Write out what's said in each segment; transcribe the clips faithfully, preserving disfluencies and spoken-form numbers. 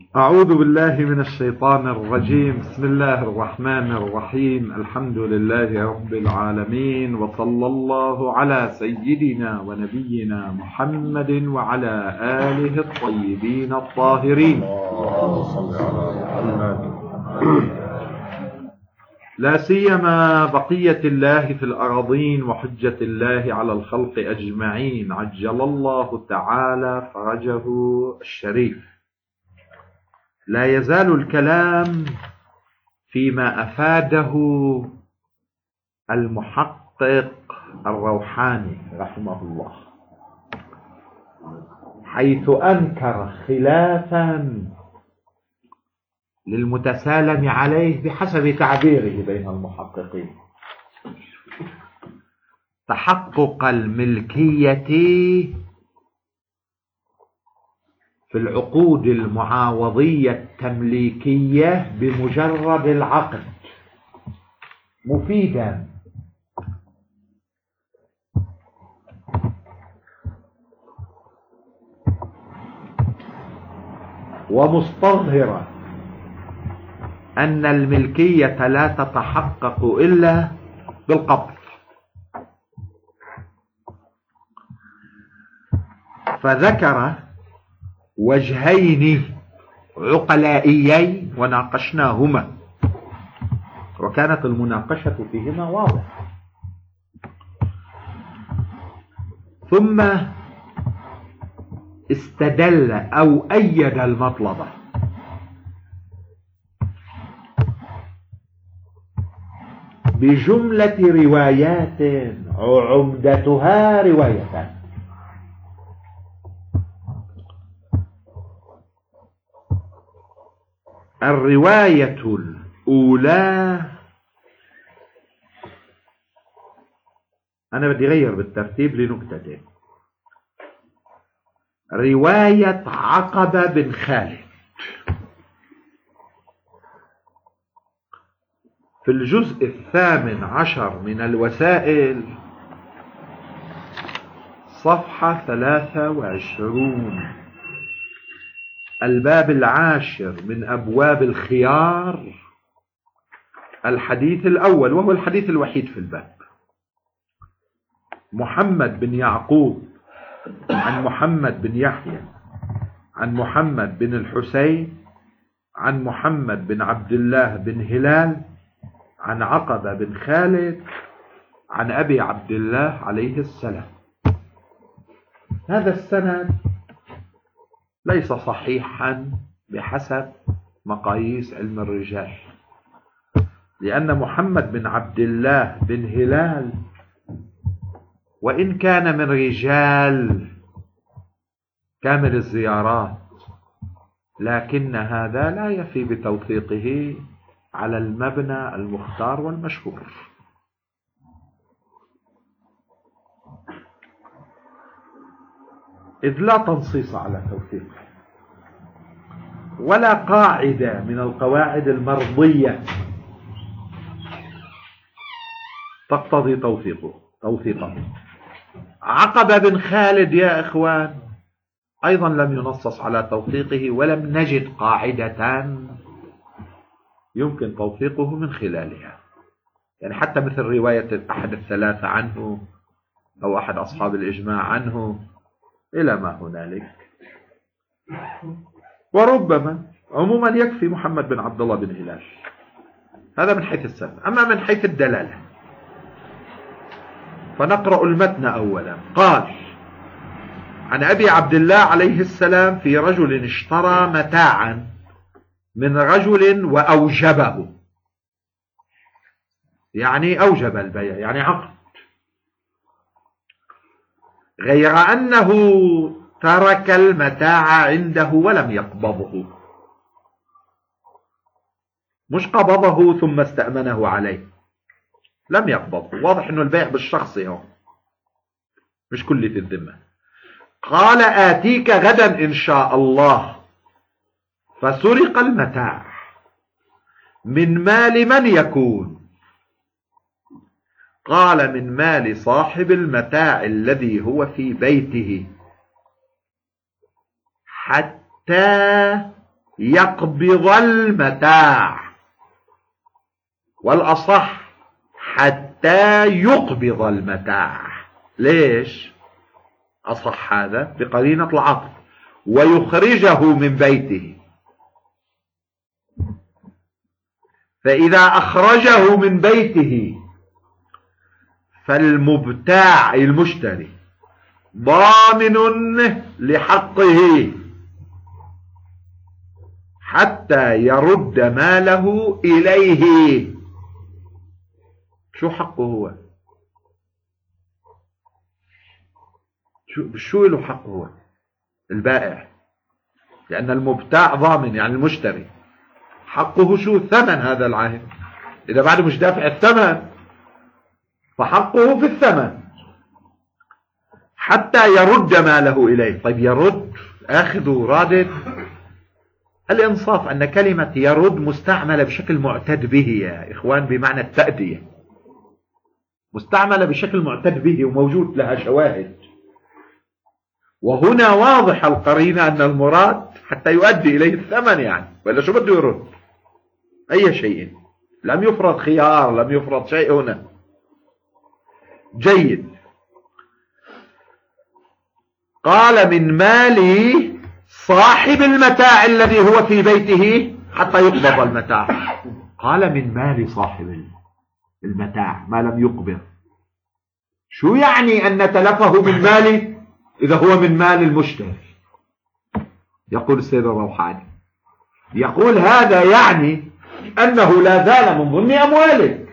أعوذ بالله من الشيطان الرجيم. بسم الله الرحمن الرحيم. الحمد لله رب العالمين، وصلى الله على سيدنا ونبينا محمد وعلى آله الطيبين الطاهرين. لا سيما بقية الله في الأراضين وحجة الله على الخلق أجمعين، عجل الله تعالى فرجه الشريف. لا يزال الكلام فيما أفاده المحقق الروحاني رحمه الله، حيث أنكر خلافا للمتسالم عليه بحسب تعبيره بين المحققين تحقق الملكية في العقود المعاوضية التمليكية بمجرد العقد مفيدا ومستظهرا أن الملكية لا تتحقق إلا بالقبض. فذكر وجهين عقلائيين وناقشناهما، وكانت المناقشة فيهما واضحة. ثم استدل أو أيد المطلب بجملة روايات عمدتها روايتان. الرواية الأولى، أنا بدي أغير بالترتيب لنكتتين. رواية عقبة بن خالد في الجزء الثامن عشر من الوسائل، صفحة ثلاثة وعشرون، الباب العاشر من أبواب الخيار، الحديث الأول وهو الحديث الوحيد في الباب. محمد بن يعقوب عن محمد بن يحيى عن محمد بن الحسين عن محمد بن عبد الله بن هلال عن عقبة بن خالد عن أبي عبد الله عليه السلام. هذا السند ليس صحيحا بحسب مقاييس علم الرجال، لأن محمد بن عبد الله بن هلال وإن كان من رجال كامل الزيارات، لكن هذا لا يفي بتوثيقه على المبنى المختار والمشهور. إذ لا تنصيص على توثيقه ولا قاعدة من القواعد المرضية تقتضي توثيقه توثيقه عقبة بن خالد يا إخوان أيضا لم ينصص على توثيقه، ولم نجد قاعدة يمكن توثيقه من خلالها، يعني حتى مثل رواية أحد الثلاثة عنه أو أحد أصحاب الإجماع عنه إلى ما هنالك. وربما عموما يكفي محمد بن عبد الله بن هلال. هذا من حيث السند. أما من حيث الدلالة فنقرأ المتن أولا. قال: عن أبي عبد الله عليه السلام في رجل اشترى متاعا من رجل وأوجبه، يعني أوجب البيع، يعني عقد، غير أنه ترك المتاع عنده ولم يقبضه. مش قبضه ثم استأمنه عليه، لم يقبضه. واضح أنه البيع بالشخص هو مش كل في الذمة. قال: آتيك غدا إن شاء الله. فسرق المتاع. من مال من يكون؟ قال: من مال صاحب المتاع الذي هو في بيته، حتى يقبض المتاع، والأصح حتى يقبض المتاع. ليش أصح هذا؟ بقرينة العطف، ويخرجه من بيته. فإذا أخرجه من بيته فالمبتاع المشتري ضامن لحقه حتى يرد ماله إليه. شو حقه هو؟ شو شو له حق هو؟ البائع، لأن المبتاع ضامن يعني المشتري. حقه شو؟ ثمن هذا العهد. إذا بعد مش دافع الثمن فحقه في الثمن حتى يرد ماله إليه. طيب يرد، آخذ ورادد. الإنصاف أن كلمة يرد مستعملة بشكل معتد به يا إخوان، بمعنى التأدية، مستعملة بشكل معتد به وموجود لها شواهد. وهنا واضح القرينة أن المراد حتى يؤدي إليه الثمن يعني، وإلا شو بده يرد؟ أي شيء، لم يفرض خيار، لم يفرض شيء هنا. جيد. قال من مال صاحب المتاع الذي هو في بيته حتى يقبض المتاع. قال من مال صاحب المتاع ما لم يقبض. شو يعني أن تلفه من ماله إذا هو من مال المشتري؟ يقول السيد الروحاني، يقول هذا يعني أنه لا زال من ضمن أموالك،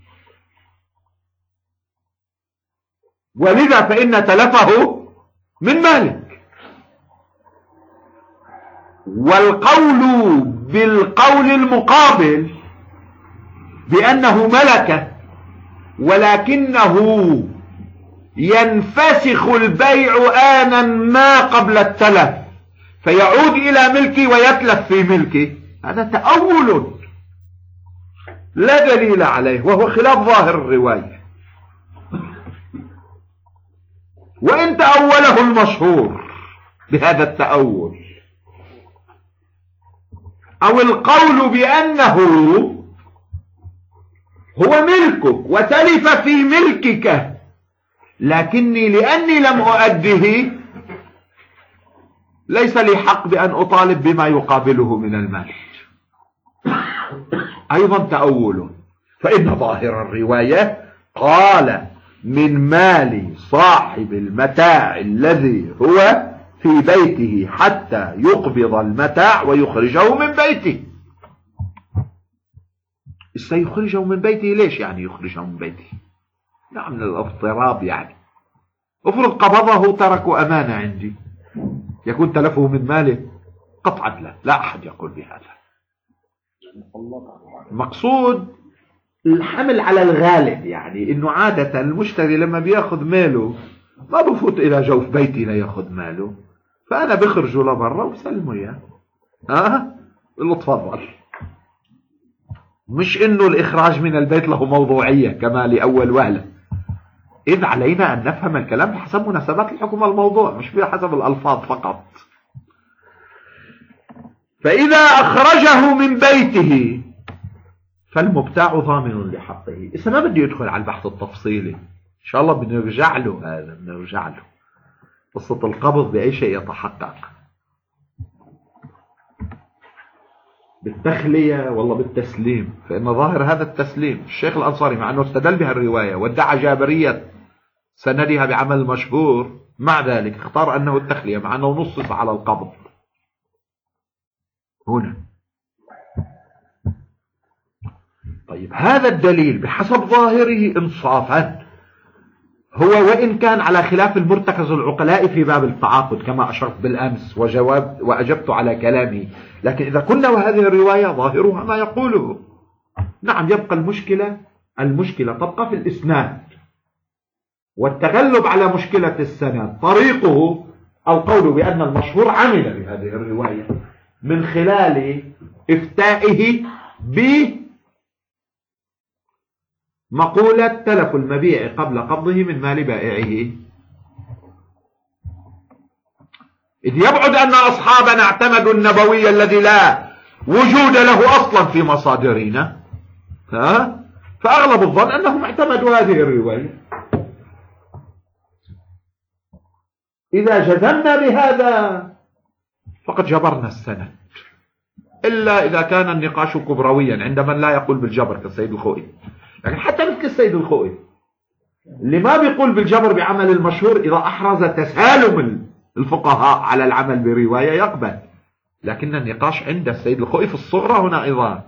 ولذا فإن تلفه من مالك. والقول بالقول المقابل بأنه ملكه ولكنه ينفسخ البيع آنا ما قبل التلف فيعود إلى ملكي ويتلف في ملكي، هذا تأول لا دليل عليه، وهو خلاف ظاهر الرواية. وإن تأوله المشهور بهذا التأول، أو القول بأنه هو ملكك وتلف في ملكك لكني لأني لم أؤده ليس لي حق بأن أطالب بما يقابله من المال، أيضا تأول. فإن ظاهر الرواية قال من مال صاحب المتاع الذي هو في بيته حتى يقبض المتاع ويخرجه من بيته. سيخرجه من بيته ليش يعني يخرجه من بيته؟ نعم من الاضطراب يعني. افرض قبضه تركوا أمانة عندي، يكون تلفه من ماله؟ قطعا لا، لا أحد يقول بهذا. المقصود الحمل على الغالب، يعني انه عادة المشتري لما بياخذ ماله ما بفوت الى جوف بيتي لياخذ ماله، فانا بخرجه لبرا وبسلمه اياه. ها له تفضل. مش انه الاخراج من البيت له موضوعية كما لأول وهلة، اذ علينا ان نفهم الكلام بحسب مناسبات الحكم الموضوع، مش بحسب الالفاظ فقط. فاذا اخرجه من بيته فالمبتاع ضامن لحقه. إذا ما بدي يدخل على البحث التفصيلي، إن شاء الله بنرجع له، هذا بنرجع له قصة القبض بأي شيء يتحقق، بالتخلية والله بالتسليم. فإن ظاهر هذا التسليم. الشيخ الأنصاري مع أنه استدل بها الرواية وادعى جابرية سندها بعمل مشهور، مع ذلك اختار أنه التخلية مع أنه نصص على القبض هنا. طيب هذا الدليل بحسب ظاهره إنصافا هو وإن كان على خلاف المرتكز العقلاء في باب التعاقد كما أشرت بالأمس وجواب وأجبت على كلامي، لكن إذا كنا وهذه الرواية ظاهرها ما يقوله، نعم يبقى المشكلة المشكلة تبقى في الإسناد والتغلب على مشكلة السند. طريقه القول بأن المشهور عمل بهذه الرواية من خلال إفتائه بمقولة تلف المبيع قبل قبضه من مال بائعه. إذ يبعد أن أصحابنا اعتمدوا النبوي الذي لا وجود له أصلا في مصادرنا، ها؟ فأغلب الظن أنهم اعتمدوا هذه الرواية. إذا جزمنا بهذا فقد جبرنا السند، إلا إذا كان النقاش كبرويا عند من لا يقول بالجبر كالسيد الخوئي. لكن حتى مثل السيد الخوئي اللي ما بيقول بالجبر بعمل المشهور، إذا أحرز تسالم الفقهاء على العمل برواية يقبل. لكن النقاش عند السيد الخوئي في الصغرى هنا أيضا،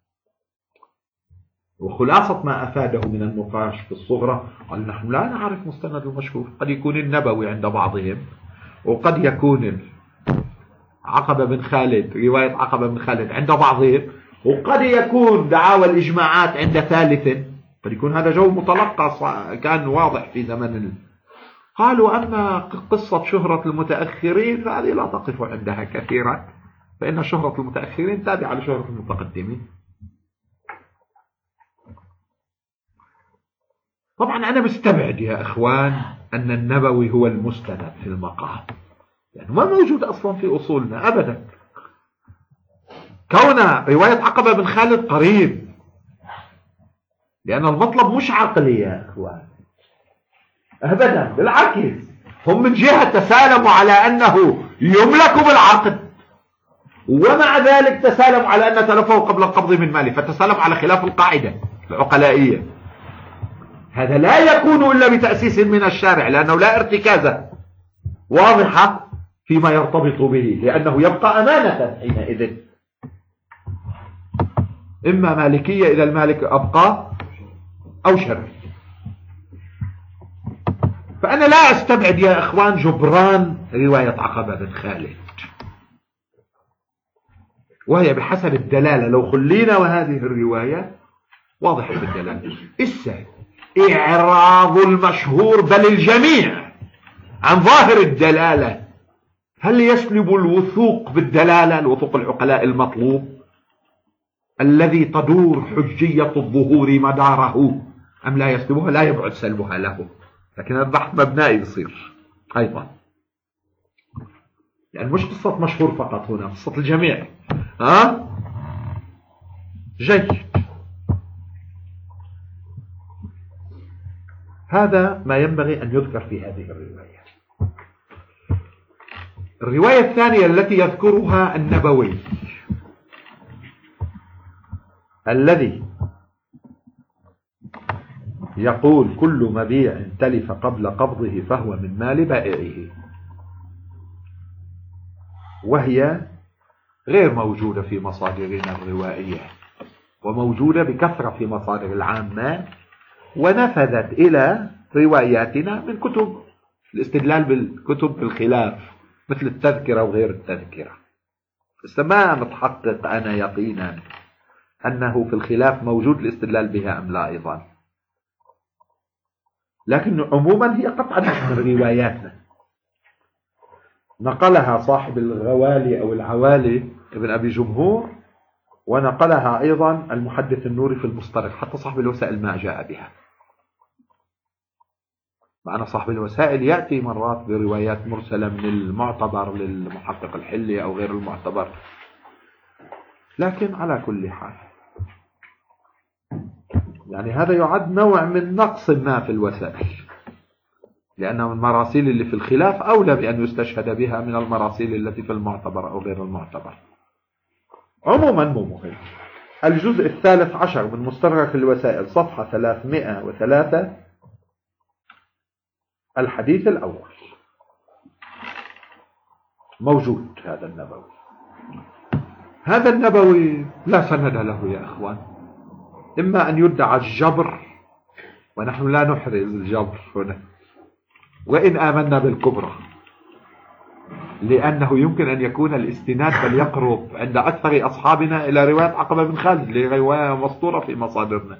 وخلاصة ما أفاده من النقاش في الصغرى قال نحن لا نعرف مستند المشهور، قد يكون النبوي عند بعضهم، وقد يكون عقبة بن خالد، رواية عقبة بن خالد عند بعضهم، وقد يكون دعاوى الإجماعات عند ثالث، قد يكون هذا جو متلقى كان واضح في زمن ال... قالوا أما قصة شهرة المتأخرين فهذه لا تقف عندها كثيرا، فإن شهرة المتأخرين تابعة لشهرة المتقدمين. طبعا أنا مستبعد يا إخوان أن النبوي هو المستند في المقام، يعني ما موجود أصلا في أصولنا أبدا. كون رواية عقبة بن خالد قريب، لأن المطلب مش عقلي يا إخوان أبدا، بالعكس هم من جهة تسالموا على أنه يملك بالعقد، ومع ذلك تسالموا على أن تلفه قبل القبض من ماله، فتسالموا على خلاف القاعدة العقلائية. هذا لا يكون إلا بتأسيس من الشارع، لأنه لا ارتكاز واضحة فيما يرتبط به، لأنه يبقى أمانة حينئذ، إما مالكية إذا المالك أبقى أو شرعي. فأنا لا أستبعد يا إخوان جبران رواية عقبة بن خالد، وهي بحسب الدلالة لو خلينا، وهذه الرواية واضحة بالدلالة. إسا إعراض المشهور بل الجميع عن ظاهر الدلالة، هل يسلب الوثوق بالدلالة، الوثوق العقلاء المطلوب الذي تدور حجية الظهور مداره، أم لا يسلبها؟ لا يبعد سلبها له، لكن البحث مبنائي يصير أيضا، يعني مش قصة مشهور فقط، هنا قصة الجميع. ها جيد، هذا ما ينبغي أن يذكر في هذه الرواية. الرواية الثانية التي يذكرها النبوي الذي يقول كل مبيع تلف قبل قبضه فهو من مال بائعه، وهي غير موجودة في مصادرنا الروائية، وموجودة بكثرة في مصادر العامة، ونفذت إلى رواياتنا من كتب الاستدلال بالكتب الخلاف مثل التذكرة وغير التذكرة. بس ما متحقق أنا يقينا أنه في الخلاف موجود الاستدلال بها أم لا أيضا، لكن عموما هي قطعا من رواياتنا، نقلها صاحب الغوالي أو العوالي ابن أبي جمهور، ونقلها أيضا المحدث النوري في المصطلح، حتى صاحب الوسائل ما جاء بها. معنى صاحب الوسائل يأتي مرات بروايات مرسلة من المعتبر للمحقق الحلي أو غير المعتبر، لكن على كل حال يعني هذا يعد نوع من نقص ما في الوسائل، لأن المراسيل اللي في الخلاف أولى بأن يستشهد بها من المراسيل التي في المعتبر أو غير المعتبر. عموما مو مهم. الجزء الثالث عشر من مستدرك الوسائل صفحة ثلاثمائة وثلاثة، الحديث الأول موجود. هذا النبوي هذا النبوي لا سند له يا أخوان، إما أن يدعى الجبر، ونحن لا نحرز الجبر هنا وإن آمنا بالكبرى، لأنه يمكن أن يكون الاستناد بل يقرب عند أكثر أصحابنا إلى رواية عقبة بن خالد، لرواية مسطورة في مصادرنا،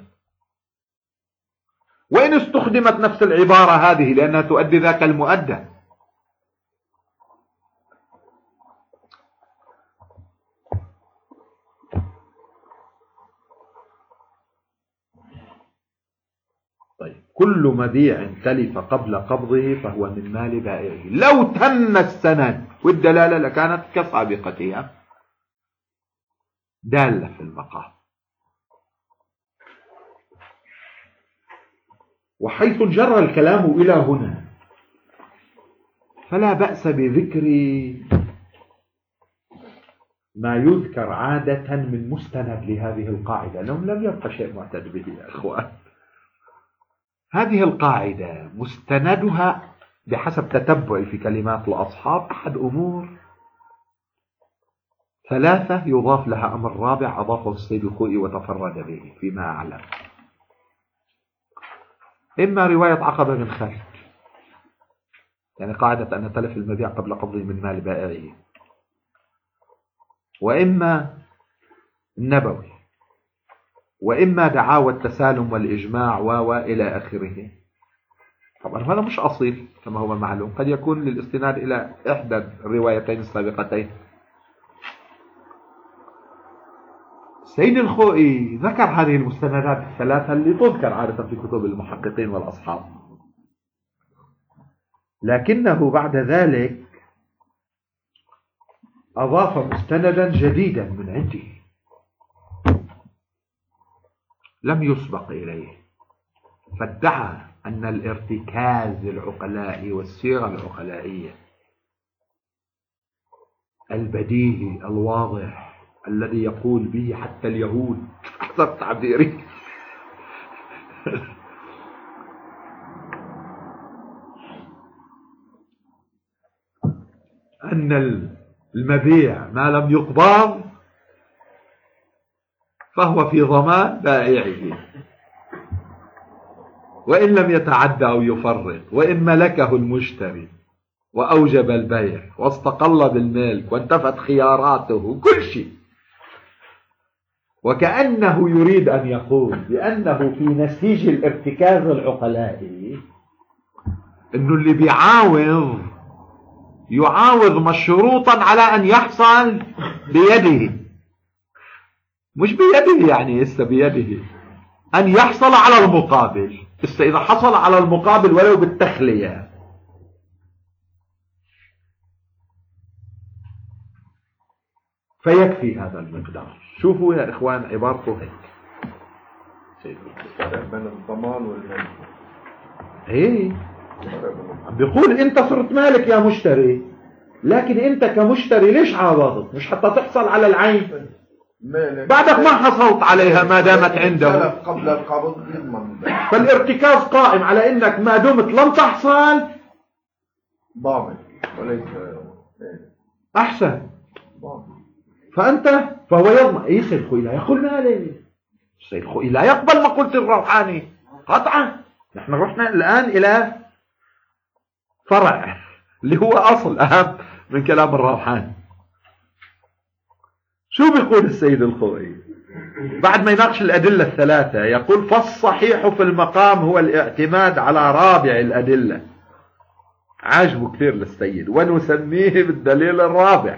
وإن استخدمت نفس العبارة هذه لأنها تؤدي ذاك المؤدى. طيب، كل مبيع تلف قبل قبضه فهو من مال بائعه. لو تم السند والدلالة لكانت كسابقتها دالة في المقام. وحيث جرى الكلام إلى هنا فلا بأس بذكر ما يذكر عادة من مستند لهذه القاعدة، لأنه لم يبقى شيء معتد به يا إخوان. هذه القاعدة مستندها بحسب تتبعي في كلمات الأصحاب أحد أمور ثلاثة يضاف لها أمر رابع أضافه السيد الخوئي وتفرد به فيما أعلم. إما رواية عقبة بن خالد، يعني قاعدة أن تلف المبيع قبل قبضه من مال بائعه، وإما النبوي، وإما دعاوى التسالم والإجماع وإلى آخره. طبعا هذا مش أصيل كما هو معلوم، قد يكون للاستناد إلى إحدى الروايتين السابقتين. سيد الخوئي ذكر هذه المستندات الثلاثة اللي تذكر عادة في كتب المحققين والأصحاب، لكنه بعد ذلك أضاف مستندا جديدا من عنده لم يسبق إليه، فادعى أن الارتكاز العقلائي والسيرة العقلائية البديهي الواضح الذي يقول به حتى اليهود حسب تعبيري أن المبيع ما لم يقبض فهو في ضمان بائعه وإن لم يتعدى أو يفرط، وإن ملكه المشتري وأوجب البيع واستقل بالملك وانتفت خياراته كل شيء، وكأنه يريد أن يقول بأنه في نسيج الارتكاز العقلائي أنه اللي بيعاوض يعاوض مشروطا على أن يحصل بيده، مش بيده يعني لسه بيده أن يحصل على المقابل. لسه إذا حصل على المقابل ولو بالتخلية فيكفي هذا المقدار. شوفوا يا إخوان عبارته هيك بين الضمان والملك. ايه بيقول انت صرت مالك يا مشتري، لكن انت كمشتري ليش عاوضت؟ مش حتى تحصل على العين بعدك ما حصلت عليها ما دامت عنده قبل القبض يضمن. فالارتكاز قائم على انك ما دمت لم تحصل ضامن وليس احسن ضامن. فانت فهو يضمن. اي سيد خوي لا يقول مالي، سيد خوي لا يقبل مقولة الروحاني قطعا. نحن رحنا الان الى فرع اللي هو اصل اهم من كلام الروحاني. شو بيقول السيد الخوئي بعد ما يناقش الأدلة الثلاثة؟ يقول فالصحيح في المقام هو الاعتماد على رابع الأدلة. عاجبه كثير للسيد، ونسميه بالدليل الرابع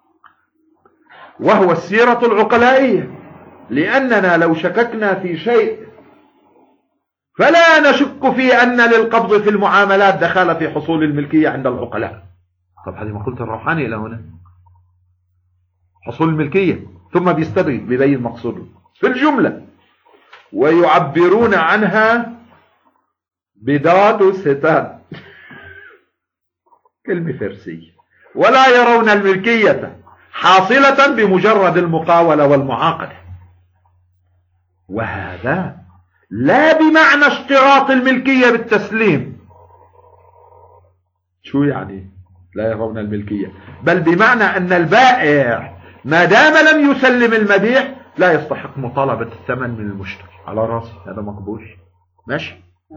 وهو السيرة العقلائية، لأننا لو شككنا في شيء فلا نشك في أن للقبض في المعاملات دخل في حصول الملكية عند العقلاء. طب هذه مقولة الروحاني إلى هنا حصول الملكية، ثم بيستدرك بيبين مقصوده في الجملة ويعبرون عنها بداد وستان كلمة فارسية، ولا يرون الملكية حاصلة بمجرد المقاولة والمعاقدة. وهذا لا بمعنى اشتراط الملكية بالتسليم. شو يعني لا يرون الملكية؟ بل بمعنى أن البائع ما دام لم يسلم المبيع لا يستحق مطالبة الثمن من المشتري. على راسي، هذا مقبول ماشي،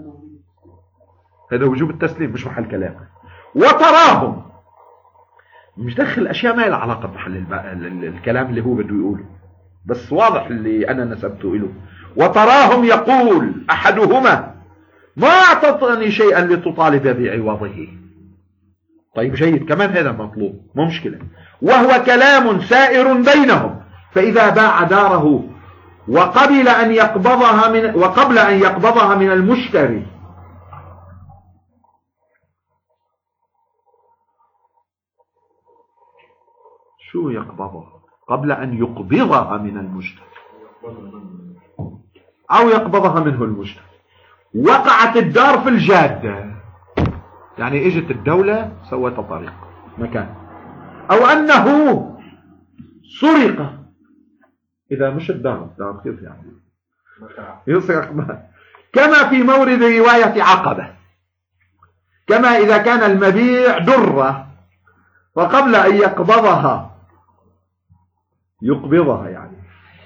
هذا وجوب التسليم مش محل كلام. وتراهم مش دخل أشياء ما لها علاقة بمحل الكلام اللي هو بده يقوله، بس واضح اللي أنا نسبته له. وتراهم يقول أحدهما ما أعطتني شيئا لتطالب بعوضه. طيب جيد، كمان هذا مطلوب مو مشكلة، وهو كلام سائر بينهم. فإذا باع داره وقبل أن يقبضها من وقبل أن يقبضها من المشتري شو يقبضها؟ قبل أن يقبضها من المشتري أو يقبضها منه المشتري. وقعت الدار في الجادة، يعني اجت الدولة سوت طريق مكان، أو أنه سرق. إذا مش الدار الدار كيف يعني يسرق ما. كما في مورد رواية عقبة، كما إذا كان المبيع درة فقبل أن يقبضها يقبضها يعني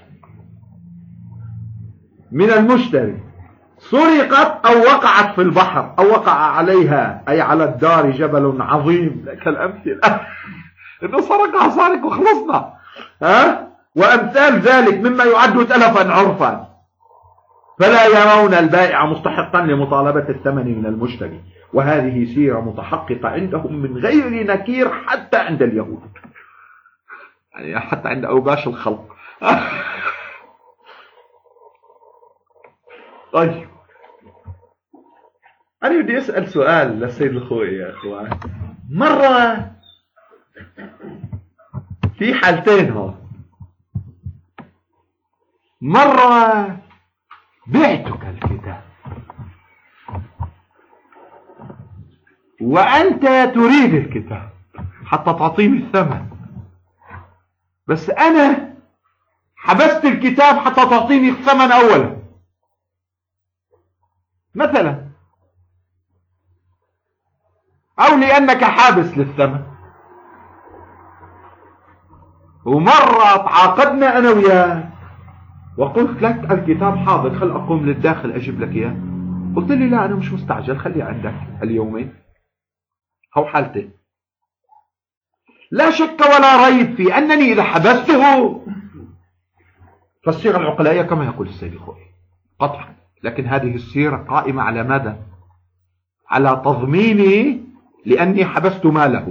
من المشتري سرقت أو وقعت في البحر أو وقع عليها، أي على الدار جبل عظيم، لك الأمثلة إنه سرقها سارق وخلصنا، ها؟ وأمثال ذلك مما يعد تلفا عرفا، فلا يرون البائع مستحقا لمطالبة الثمن من المشتري. وهذه سيرة متحققة عندهم من غير نكير حتى عند اليهود، يعني حتى عند أوباش الخلق. طيب أنا بدي أسأل سؤال للسيد الخوي يا أخوان. مرة في حالتين هون، مرة بعتك الكتاب وأنت تريد الكتاب حتى تعطيني الثمن، بس أنا حبست الكتاب حتى تعطيني الثمن أولا مثلا، أو لأنك حابس للثمن. ومرة تعاقدنا أنا وياك وقلت لك الكتاب حاضر، خل أقوم للداخل أجيب لك إياه، قلت لي لا أنا مش مستعجل، خليه عندك اليومين. أو حالتين لا شك ولا ريب في أنني إذا حبسته فالصيغة العقلائية كما يقول السيد الخوي قطعا، لكن هذه السيرة قائمة على ماذا؟ على تضميني لأني حبست ماله،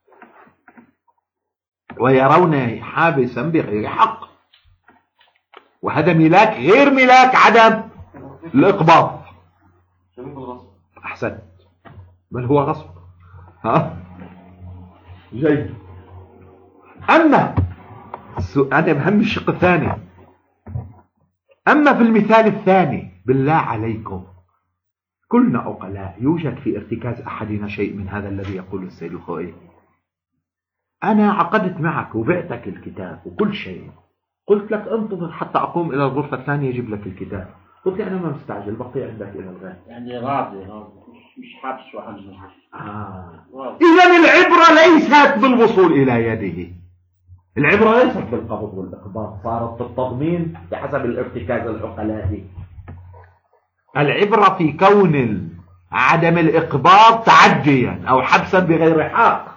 ويرونني حابسا بغير حق، وهذا ملاك غير ملاك عدم الإقباض. أحسنت، بل هو غصب. ها جيد. أما أنا بهم الشق الثاني، أما في المثال الثاني بالله عليكم كلنا عقلاء، يوجد في ارتكاز أحدنا شيء من هذا الذي يقول السيد الخوئي. أنا عقدت معك وبعتك الكتاب وكل شيء، قلت لك انتظر حتى أقوم إلى الغرفة الثانية يجيب لك الكتاب، قلت لي أنا ما مستعجل بقي عندك إلى الغد، يعني راضي راضي مش حابس وعنه. آه. إذن العبرة ليست بالوصول إلى يده، العبرة ليست بالقبض والإقباض، صارت بالتضمين بحسب الارتكاز العقلائي. العبرة في كون عدم الإقباض تعديا أو حبسا بغير حق.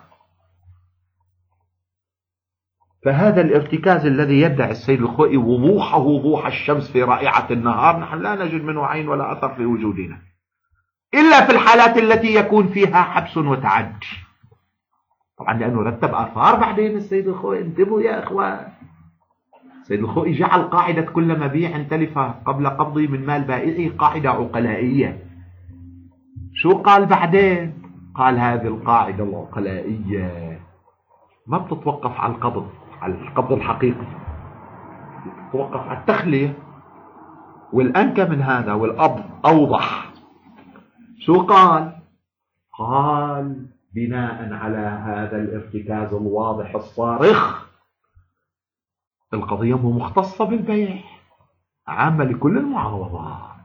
فهذا الارتكاز الذي يدعي السيد الخوئي وضوحه وضوح الشمس في رائعة النهار، نحن لا نجد منه عين ولا أثر في وجودنا إلا في الحالات التي يكون فيها حبس وتعدي، طبعا لأنه رتب آثار بعدين السيد الخوئي. انتبهوا يا إخوان، السيد الخوئي جعل قاعدة كل مبيع تلف قبل قبضه من مال بائعه قاعدة عقلائية. شو قال بعدين؟ قال هذه القاعدة العقلائية ما بتتوقف على القبض، على القبض الحقيقي، بتتوقف على التخلية. والأنكى من هذا والأب أوضح. شو قال؟ قال بناء على هذا الارتكاز الواضح الصارخ القضية مو مختصة بالبيع، عامة لكل المعاوضات،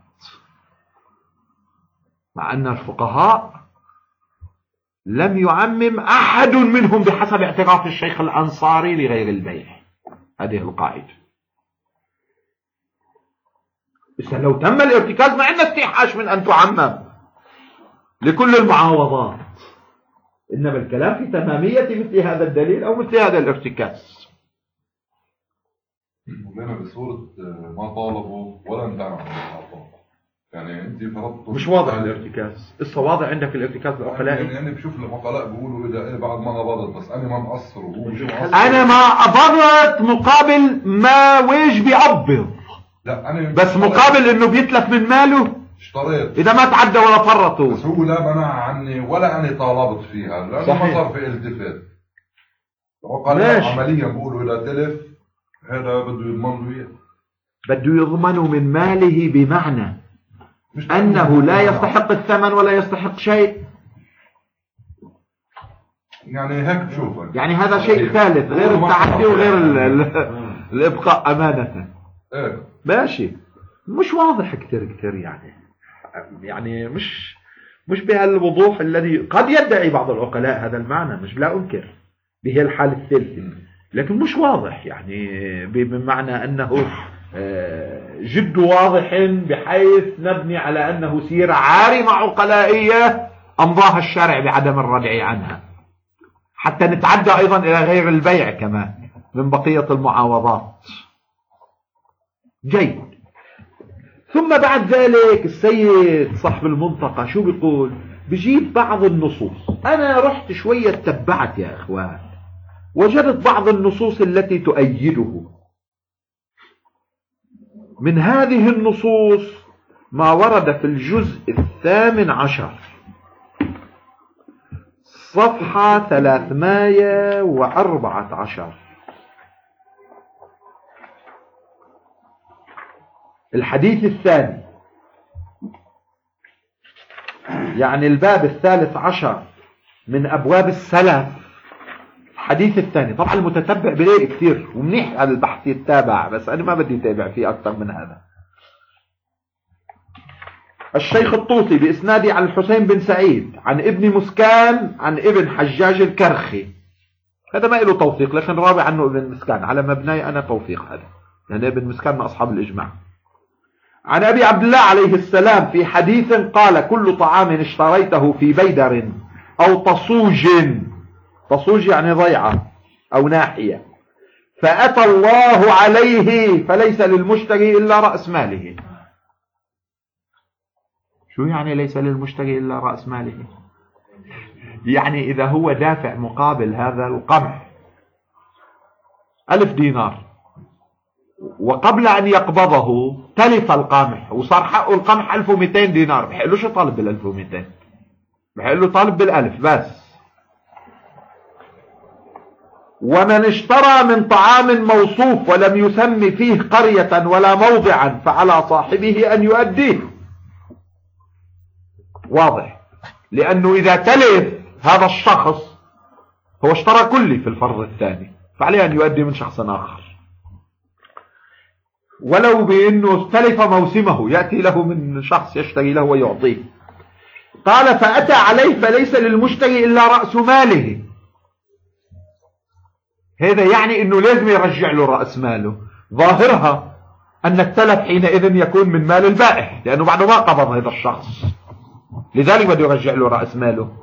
مع أن الفقهاء لم يعمم أحد منهم بحسب اعتراف الشيخ الأنصاري لغير البيع هذه القاعدة. بس لو تم الارتكاز ما عندنا استيحاش من أن تعمم لكل المعاوضات، إنما الكلام في تمامية مثل هذا الدليل أو مثل هذا الارتكاز. مولانا بصورة ما طالبوا ولا امتنعوا عن العطاء، يعني انت فرضتوا مش واضح الارتكاز، لسه واضح عندك الارتكاز العقلائي؟ يعني انا بشوف العقلاء بيقولوا اذا ايه بعد ما قبضت، بس انا ما مقصر وهو مش مقصر. انا ما قبضت مقابل ما ويش بيقبض، لا انا بس مقابل انه بيتلف من ماله اشتريت اذا ما تعدى ولا فرطوا. بس هو لا منع عني ولا انا طالبت فيها، لانه ما صار في التفات. وقال ماشي. عمليا بقولوا إذا تلف هذا بده يضمن له إياه. بده يضمن من ماله بمعنى مش أنه لا تأمين. يستحق الثمن ولا يستحق شيء. يعني هيك بشوفه يعني هذا شيء ثالث غير التعدي وغير ال- ال- الإبقاء أمانة. ايه ماشي. مش واضح كتير كتير يعني يعني مش مش بهالوضوح الذي قد يدعي بعض العقلاء هذا المعنى، مش لا أنكر به الحالة الثالثة، لكن مش واضح يعني بمعنى أنه جد واضح بحيث نبني على أنه سيرة عارمة عقلائية أمضاها الشارع بعدم الردع عنها، حتى نتعدى أيضا إلى غير البيع كمان من بقية المعاوضات. جيد. ثم بعد ذلك السيد صاحب المنطقة شو بيقول؟ بجيب بعض النصوص. أنا رحت شوية تبعت يا إخوان، وجدت بعض النصوص التي تؤيده. من هذه النصوص ما ورد في الجزء الثامن عشر صفحة ثلاثمائة وأربعة عشر، الحديث الثاني، يعني الباب الثالث عشر من أبواب السلف، الحديث الثاني. طبعا المتتبع بلاقي كثير ومنيح على البحث يتابع، بس أنا ما بدي أتابع فيه أكثر من هذا. الشيخ الطوسي بإسنادي عن الحسين بن سعيد عن ابن مسكان عن ابن حجاج الكرخي، هذا ما له توثيق لكن راوي عنه ابن مسكان على مبناي أنا توثيق هذا، لأن ابن مسكان من أصحاب الإجماع. عن أبي عبد الله عليه السلام في حديث قال: كل طعام اشتريته في بيدر أو تصوج، تصوج يعني ضيعة أو ناحية، فأتى الله عليه فليس للمشتري إلا رأس ماله. شو يعني ليس للمشتري إلا رأس ماله؟ يعني إذا هو دافع مقابل هذا القمح ألف دينار، وقبل أن يقبضه تلف القمح وصار حقه القمح ألف ومئتين دينار، بحق له شو طالب بالألف ومئتين؟ بحق له طالب بالألف بس. ومن اشترى من طعام موصوف ولم يسم فيه قرية ولا موضعا فعلى صاحبه أن يؤديه. واضح، لأنه إذا تلف هذا الشخص هو اشترى كلي في الفرض الثاني، فعليه أن يؤدي من شخص آخر، ولو بأنه تلف موسمه يأتي له من شخص يشتري له ويعطيه. قال: فأتى عليه فليس للمشتري إلا رأس ماله. هذا يعني أنه لازم يرجع له رأس ماله. ظاهرها أن التلف حينئذ يكون من مال البائع، لأنه بعد ما قبض هذا الشخص، لذلك بده يرجع له رأس ماله.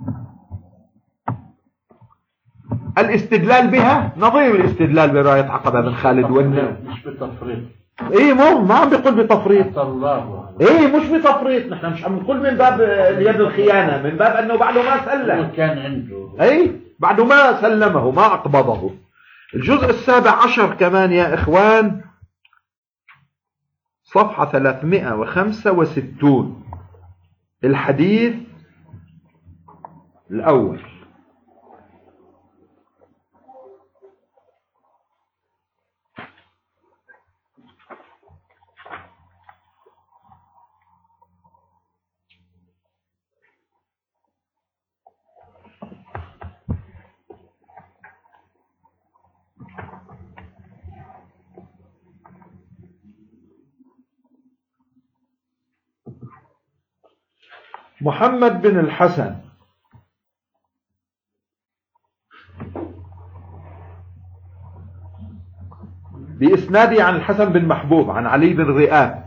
الاستدلال بها نظير الاستدلال برواية عقبة بن خالد والنووي. مش بتفريط. ايه مو ما عم بيقول بتفريط. الله. ايه مش بتفريط، نحن مش عم نقول من باب اليد الخيانة، من باب انه بعده ما سلم. كان عنده. ايه بعده ما سلمه ما اقبضه. الجزء السابع عشر كمان يا اخوان صفحة ثلاثمائة وخمسة وستين، الحديث الأول. محمد بن الحسن بإسنادي عن الحسن بن محبوب عن علي بن رئاب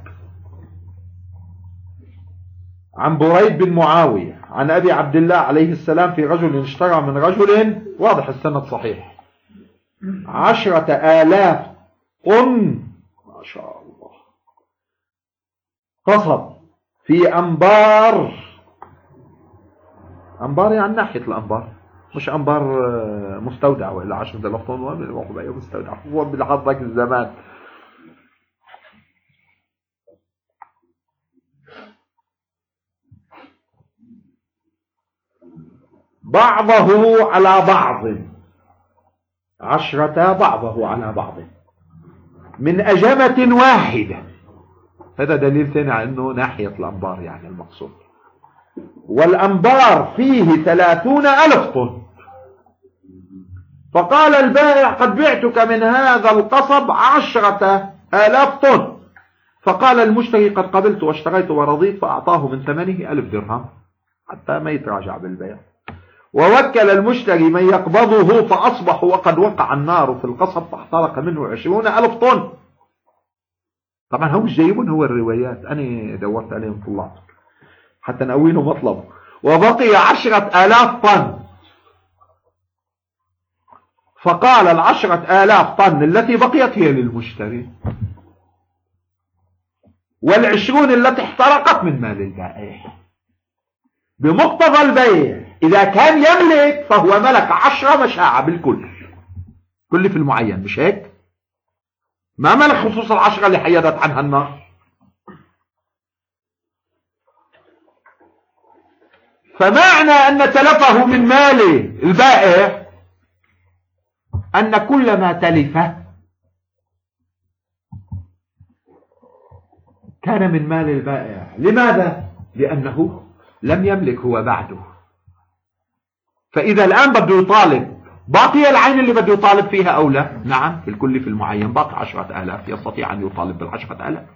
عن بريد بن معاوية عن أبي عبد الله عليه السلام في رجل اشترى من رجل، واضح السند صحيح، عشرة آلاف قن، ما شاء الله، قصب في أنبار. أنبار يعني ناحية الأنبار، مش أنبار مستودع وإلا عشرة آلاف طن وين بيروحوا بأي مستودع، هو بلحظ ذاك الزمان. بعضه على بعض، عشرة بعضه على بعض من أجمة واحدة. هذا دليل ثاني على أنه ناحية الأنبار يعني المقصود. والأنبار فيه ثلاثون ألف طن. فقال البائع قد بعتك من هذا القصب عشرة آلاف طن. فقال المشتري قد قبلت واشتريت ورضيت، فأعطاه من ثمنه ألف درهم حتى ما يتراجع بالبيع. ووكل المشتري من يقبضه، فأصبحوا وقد وقع النار في القصب فاحترق منه عشرون ألف طن. طبعا هم مش جايبون هو الروايات، أنا دورت عليهم طلعت حتى نقوينه مطلب. وبقي عشرة آلاف طن. فقال العشرة آلاف طن التي بقيت هي للمشتري، والعشرون التي احترقت من مال البائع. بمقتضى البيع إذا كان يملك فهو ملك عشرة مشاعة بالكل، كل في المعين، مش هيك؟ ما ملك خصوص العشرة اللي حيدت عنها النار. فمعنى أن تلفه من مال البائع أن كل ما تلف كان من مال البائع. لماذا؟ لأنه لم يملك هو بعده. فإذا الآن بده يطالب، باقي العين اللي بده يطالب فيها أو لا؟ نعم، في الكل في المعين باقي عشرة آلاف، يستطيع أن يطالب بالعشرة آلاف.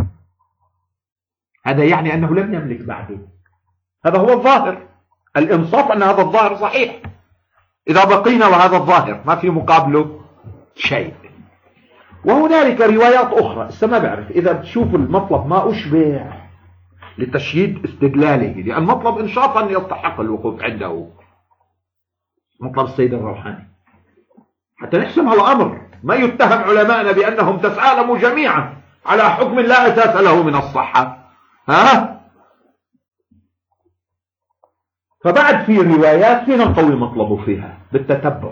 هذا يعني أنه لم يملك بعده. هذا هو الظاهر. الإنصاف أن هذا الظاهر صحيح. إذا بقينا وهذا الظاهر ما في مقابله شيء. وهنالك روايات أخرى، لسه ما بعرف إذا بتشوف المطلب ما أشبع لتشييد استدلاله، لأن المطلب إنشاطا يستحق الوقوف عنده، مطلب السيد الروحاني، حتى نحسم هالأمر. ما يتهم علماءنا بأنهم تسالموا جميعا على حكم لا أساس له من الصحة. ها؟ فبعد في روايات فينا نقوي مطلبه فيها بالتتبع.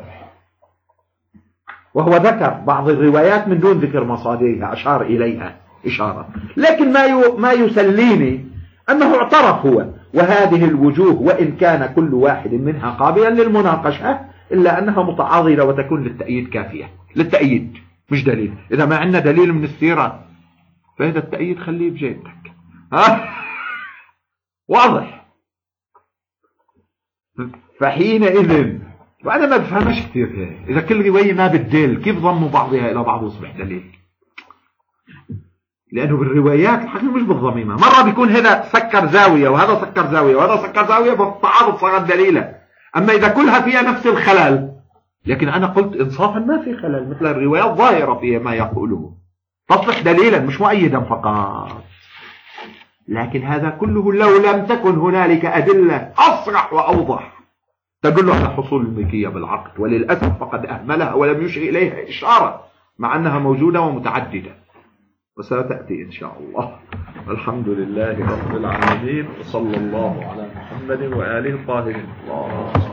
وهو ذكر بعض الروايات من دون ذكر مصادرها، أشار إليها إشارة. لكن ما ما يسليني أنه اعترف هو. وهذه الوجوه وإن كان كل واحد منها قابلا للمناقشة إلا أنها متعاضدة وتكون للتأييد كافية، للتأييد مش دليل. إذا ما عندنا دليل من السيرة فهذا التأييد خليه بجيبك. ها؟ واضح. فحينئذ وأنا ما بفهمش كثير هيك. إذا كل رواية ما بتدل كيف ضموا بعضها إلى بعض يصبح دليل؟ لأنه بالروايات الحقيقة مش بالضميمة. مرة بيكون هذا سكر زاوية وهذا سكر زاوية وهذا سكر زاوية بالتعارض صارت دليلة. أما إذا كلها فيها نفس الخلل، لكن أنا قلت إنصافا ما في خلل، مثل الروايات ظاهرة فيها ما يقوله تصبح دليلا مش مؤيدا فقط. لكن هذا كله لو لم تكن هنالك أدلة أصرح وأوضح تدل على حصول الملكية بالعقد، وللأسف فقد أهملها ولم يشر إليها إشارة مع أنها موجودة ومتعددة، وستأتي إن شاء الله. الحمد لله رب العالمين، وصلى الله على محمد وآله الطاهرين. الله